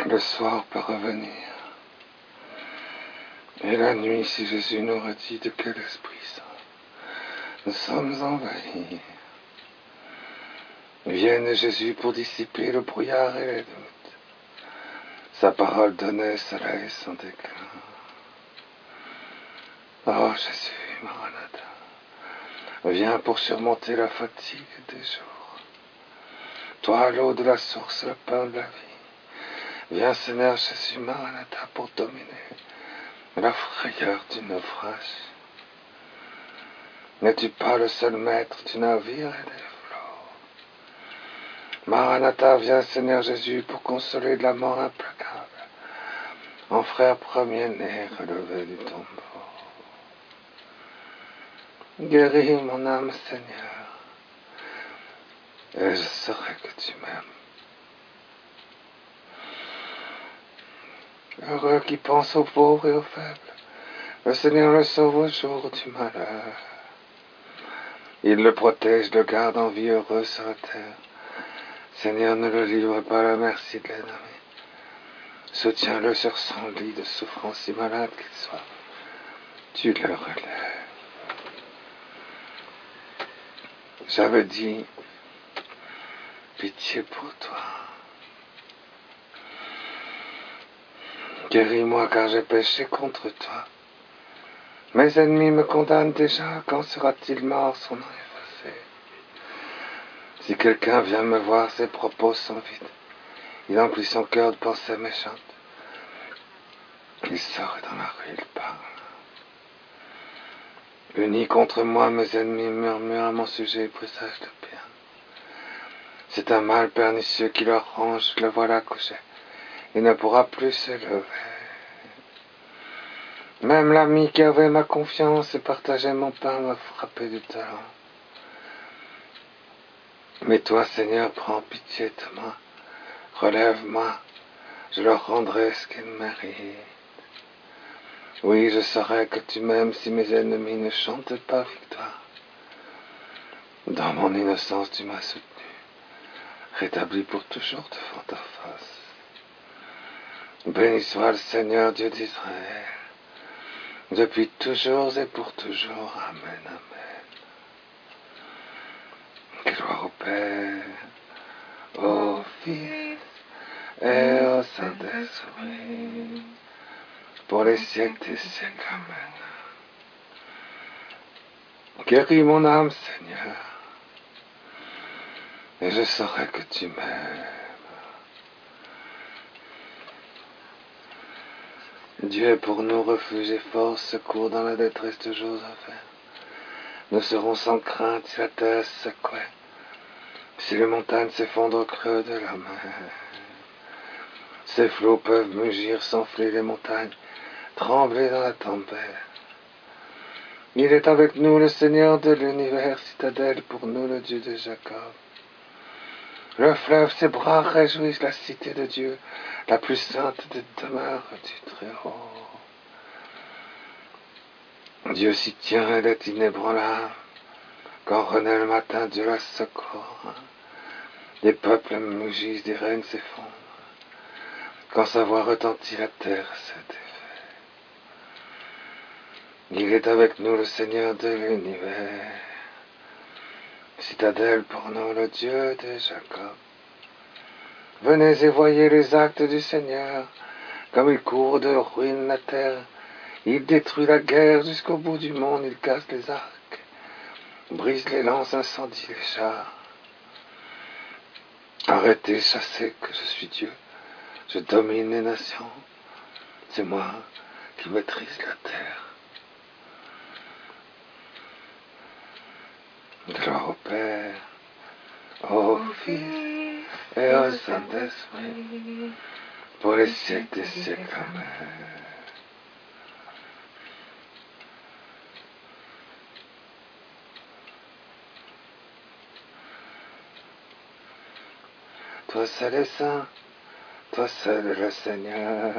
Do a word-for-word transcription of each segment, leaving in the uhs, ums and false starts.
Le soir peut revenir. Et la nuit, si Jésus nous redit de quel Esprit Saint nous sommes envahis. Vienne Jésus pour dissiper le brouillard et les doutes. Sa parole donnait soleil sans déclin. Oh Jésus, Maranatha, viens pour surmonter la fatigue des jours. Toi, l'eau de la source, le pain de la vie. Viens, Seigneur Jésus, Maranatha, pour dominer la frayeur du naufrage. N'es-tu pas le seul maître du navire et des flots? Maranatha, viens, Seigneur Jésus, pour consoler de la mort implacable, en frère premier-né relevé du tombeau. Guéris mon âme, Seigneur, et je saurai que tu m'aimes. Heureux qui pense aux pauvres et aux faibles, le Seigneur le sauve au jour du malheur. Il le protège, le garde en vie heureuse sur la terre. Seigneur, ne le livre pas à la merci de l'ennemi. Soutiens-le sur son lit de souffrance, si malade qu'il soit. Tu le relèves. J'avais dit, pitié pour toi. Guéris-moi car j'ai péché contre toi. Mes ennemis me condamnent déjà, quand sera-t-il mort son nom effacé? Si quelqu'un vient me voir, ses propos sont vides. Il emplit son cœur de pensées méchantes. Il sort dans la rue, il parle. Unis contre moi, mes ennemis murmurent à mon sujet et présagent de bien. C'est un mal pernicieux qui leur ronge, le voilà couché. Il ne pourra plus se lever. Même l'ami qui avait ma confiance et partageait mon pain m'a frappé du talon. Mais toi, Seigneur, prends pitié de moi. Relève-moi, je leur rendrai ce qu'ils méritent. Oui, je saurai que tu m'aimes si mes ennemis ne chantent pas victoire. Dans mon innocence, tu m'as soutenu, rétabli pour toujours devant ta face. Béni soit le Seigneur Dieu d'Israël, depuis toujours et pour toujours. Amen, amen. Gloire au Père, au Fils et au Saint-Esprit, pour les siècles des siècles. Amen. Guéris mon âme, Seigneur, et je saurai que tu m'aimes. Dieu est pour nous refuge et force, secours dans la détresse de Josaphat. Nous serons sans crainte si la terre se secouait, si les montagnes s'effondrent au creux de la mer. Ces flots peuvent mugir, s'enfler les montagnes, trembler dans la tempête. Il est avec nous le Seigneur de l'univers, citadelle pour nous le Dieu de Jacob. Le fleuve, ses bras réjouissent la cité de Dieu, la plus sainte des demeures du Très-Haut. Dieu s'y tient, elle est inébranlable. Quand renaît le matin, Dieu la secourt. Des peuples mugissent, des règnes s'effondrent. Quand sa voix retentit, la terre se défait. Il est avec nous le Seigneur de l'univers, citadelle pour nous le Dieu de Jacob. Venez et voyez les actes du Seigneur, comme il court de ruine la terre. Il détruit la guerre jusqu'au bout du monde, il casse les arcs, brise les lances, incendie les chars. Arrêtez, chassez, que je suis Dieu, je domine les nations, c'est moi qui maîtrise la terre. Gloire au Père, au Fils et au Saint-Esprit, pour les siècles des siècles. Amen. Toi seul est saint, toi seul est le Seigneur.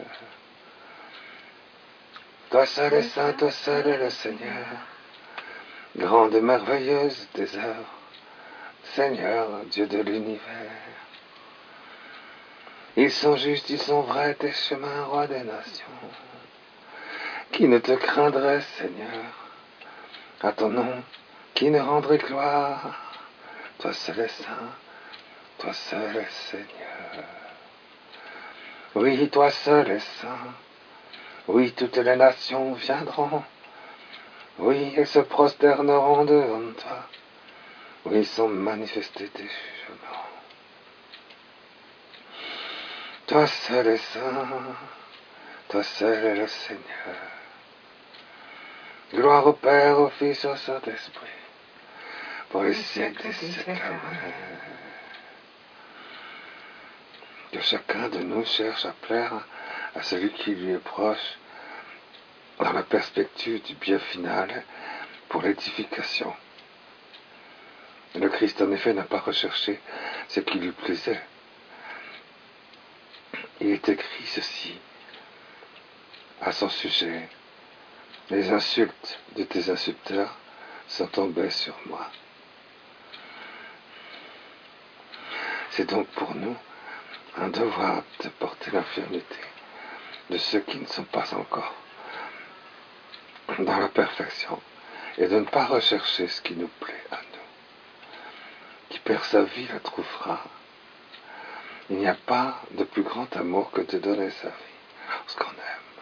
Toi seul est saint, toi seul est le Seigneur. Grande et merveilleuse tes œuvres, Seigneur, Dieu de l'univers. Ils sont justes, ils sont vrais, tes chemins, roi des nations. Qui ne te craindrait, Seigneur, à ton nom, qui ne rendrait gloire? Toi seul est saint, toi seul est Seigneur. Oui, toi seul est saint. Oui, toutes les nations viendront. Oui, elles se prosterneront devant toi. Oui, ils sont manifestés tes jugements. Toi seul est saint, toi seul est le Seigneur. Gloire au Père, au Fils, au Saint-Esprit, pour les siècles des siècles. Amen. Que chacun de nous cherche à plaire à celui qui lui est proche, dans la perspective du bien final, pour l'édification. Le Christ, en effet, n'a pas recherché ce qui lui plaisait. Il est écrit ceci à son sujet. Les insultes de tes insulteurs sont tombées sur moi. C'est donc pour nous un devoir de porter l'infirmité de ceux qui ne sont pas encore dans la perfection et de ne pas rechercher ce qui nous plaît à nous. Qui perd sa vie la trouvera. Il n'y a pas de plus grand amour que de donner sa vie lorsqu'on aime,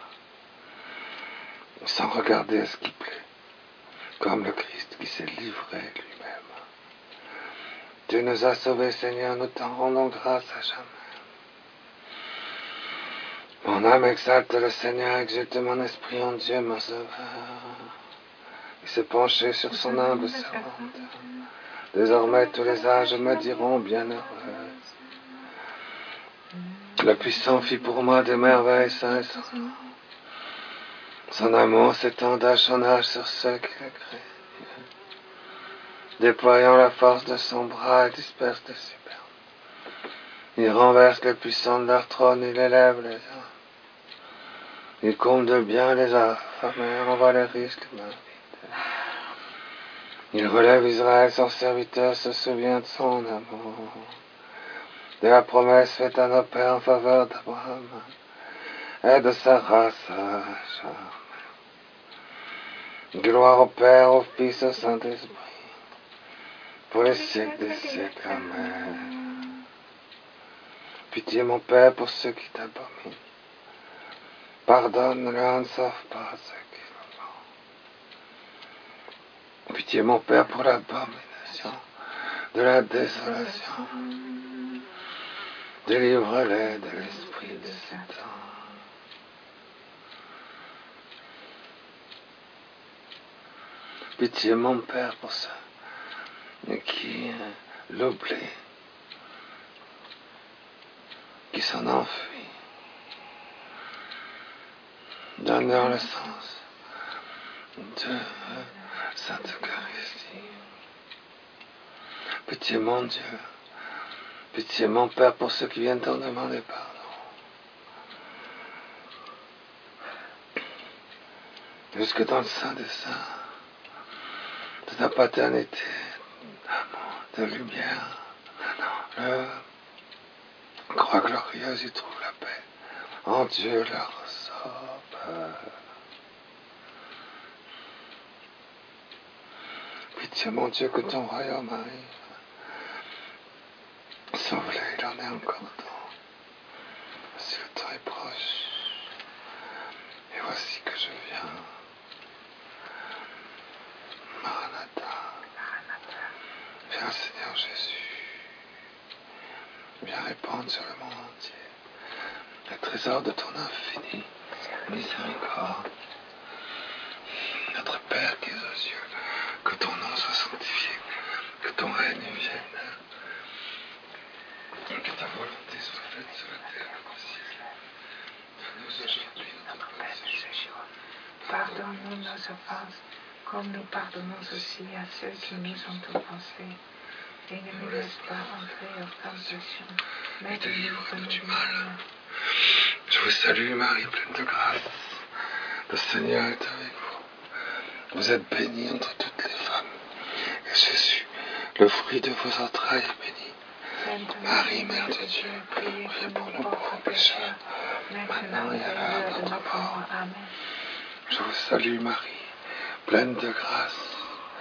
sans regarder à ce qui plaît, comme le Christ qui s'est livré lui-même. Dieu nous a sauvés, Seigneur, nous t'en rendons grâce à jamais. Mon âme exalte le Seigneur, exulte mon esprit en Dieu, mon sauveur. Il s'est penché sur son humble servante. Désormais, tous les âges me diront bienheureuse. Le puissant fit pour moi des merveilles, saint et saint. Son amour s'étend d'âge en âge sur ceux qui le craignent. Déployant la force de son bras, il disperse les superbes. Il renverse les puissants de leur trône, il élève les hommes. Il comble de bien les affamés, envoie les riches, les mains vides. Il relève Israël, son serviteur se souvient de son amour, de la promesse faite à nos pères en faveur d'Abraham et de sa race à jamais. Gloire au Père, au Fils, au Saint-Esprit, pour les siècles des siècles. Amen. Pitié, mon Père, pour ceux qui t'abominent. Pardonne-leur, ne savent pas ce qu'ils font. Pitié, mon Père, pour l'abomination de la désolation. Délivre-les de l'esprit de Satan. Pitié, mon Père, pour ceux qui l'oublient, qui s'en enfuient. Donne-leur le sens de Sainte Eucharistie. Pitié, mon Dieu. Pitié, mon Père, pour ceux qui viennent t'en demander pardon. Jusque dans le sein des saints, de ta paternité, d'amour, de lumière, le croix glorieuse, ils trouvent la paix. En Dieu leur sauveur. Pitié, mon Dieu, que ton royaume arrive. Sauve-les, il en est encore temps. Voici le temps est proche. Et voici que je viens. Maranatha. Viens, Seigneur Jésus. Viens répandre sur le monde entier le trésor de ton infini miséricorde. Notre Père qui es aux cieux, que ton nom soit sanctifié, que ton règne vienne. Que ta volonté soit faite sur la terre comme au ciel. Donne-nous aujourd'hui notre pain de ce jour. Pardonne-nous nos offenses, comme nous pardonnons aussi à ceux qui nous ont offensés. Et ne nous laisse pas entrer en tentation, mais délivre-nous du mal. Je vous salue, Marie, pleine de grâce. Le Seigneur est avec vous. Vous êtes bénie entre toutes les femmes. Et Jésus, le fruit de vos entrailles, est béni. Sainte Marie, Mère de Dieu, priez pour nous pauvres pécheurs, maintenant et à l'heure de notre mort. Amen. Je vous salue Marie, pleine de grâce.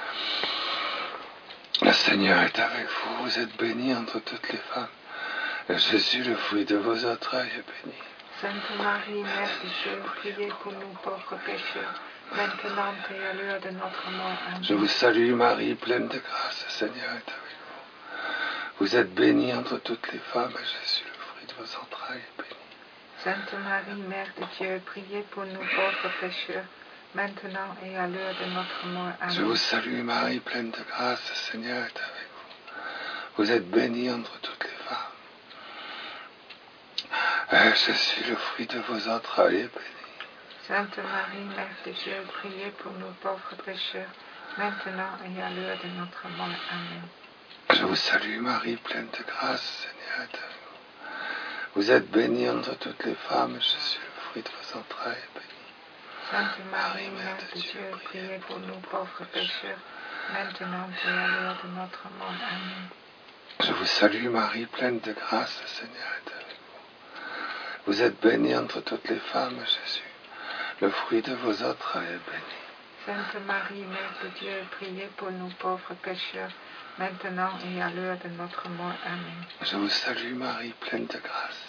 Le Seigneur est avec vous, vous êtes bénie entre toutes les femmes, et Jésus, le fruit de vos entrailles, est béni. Sainte Marie, Mère de Dieu, priez pour nous pauvres pécheurs, maintenant et à l'heure de notre mort. Amen. Je vous salue Marie, pleine de grâce, le Seigneur est avec vous. Vous êtes bénie entre toutes les femmes, et Jésus, le fruit de vos entrailles, est béni. Sainte Marie, Mère de Dieu, priez pour nous pauvres pécheurs, maintenant et à l'heure de notre mort. Amen. Je vous salue Marie, pleine de grâce, le Seigneur est avec vous. Vous êtes bénie entre toutes les femmes. Et Jésus, le fruit de vos entrailles, est béni. Sainte Marie, Mère de Dieu, priez pour nous pauvres pécheurs, maintenant et à l'heure de notre mort. Amen. Je vous salue Marie, pleine de grâce, le Seigneur est avec vous. Vous êtes bénie entre toutes les femmes, et Jésus, le fruit de vos entrailles, est béni. Sainte Marie, Mère de Dieu, priez pour nous pauvres pécheurs, maintenant et à l'heure de notre mort. Amen. Je vous salue Marie, pleine de grâce, le Seigneur est avec vous. Vous êtes bénie entre toutes les femmes, et Jésus, le fruit de vos entrailles, est béni. Sainte Marie, Mère de Dieu, priez pour nous pauvres pécheurs, maintenant et à l'heure de notre mort. Amen. Je vous salue Marie, pleine de grâce.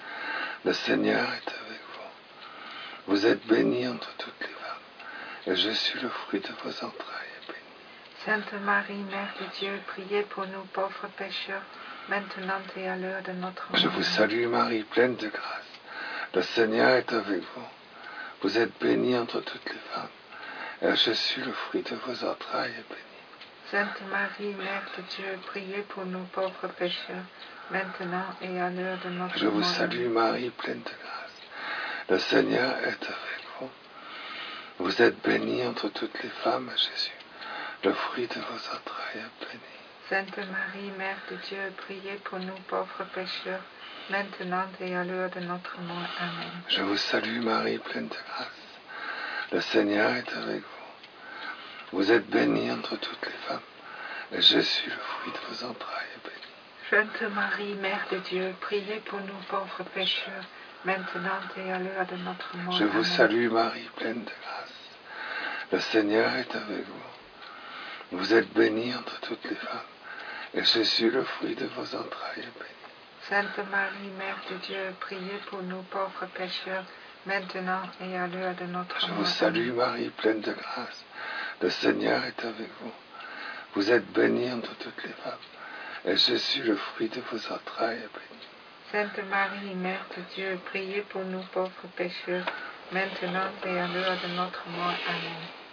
Le Seigneur est avec vous. Vous êtes bénie entre toutes les femmes, et Jésus, le fruit de vos entrailles, est béni. Sainte Marie, Mère de Dieu, priez pour nous pauvres pécheurs, maintenant et à l'heure de notre mort. Je vous salue Marie, pleine de grâce. Le Seigneur est avec vous. Vous êtes bénie entre toutes les femmes, et Jésus, le fruit de vos entrailles, est béni. Sainte Marie, Mère de Dieu, priez pour nous pauvres pécheurs, maintenant et à l'heure de notre mort. Je vous salue Marie, pleine de grâce. Le Seigneur est avec vous. Vous êtes bénie entre toutes les femmes, et Jésus, le fruit de vos entrailles, est béni. Sainte Marie, Mère de Dieu, priez pour nous pauvres pécheurs, maintenant et à l'heure de notre mort. Amen. Je vous salue Marie, pleine de grâce. Le Seigneur est avec vous. Vous êtes bénie entre toutes les femmes, et Jésus, le fruit de vos entrailles, est béni. Sainte Marie, Mère de Dieu, priez pour nous pauvres pécheurs, maintenant et à l'heure de notre mort. Je vous Amen. salue Marie, pleine de grâce. Le Seigneur est avec vous. Vous êtes bénie entre toutes les femmes, et Jésus, le fruit de vos entrailles, est béni. Sainte Marie, Mère de Dieu, priez pour nous pauvres pécheurs, maintenant et à l'heure de notre Je mort. vous salue Marie, pleine de grâce. Le Seigneur est avec vous. Vous êtes bénie entre toutes les femmes, et Jésus, le fruit de vos entrailles, est béni. Sainte Marie, Mère de Dieu, priez pour nous pauvres pécheurs, maintenant et à l'heure de notre mort. Amen.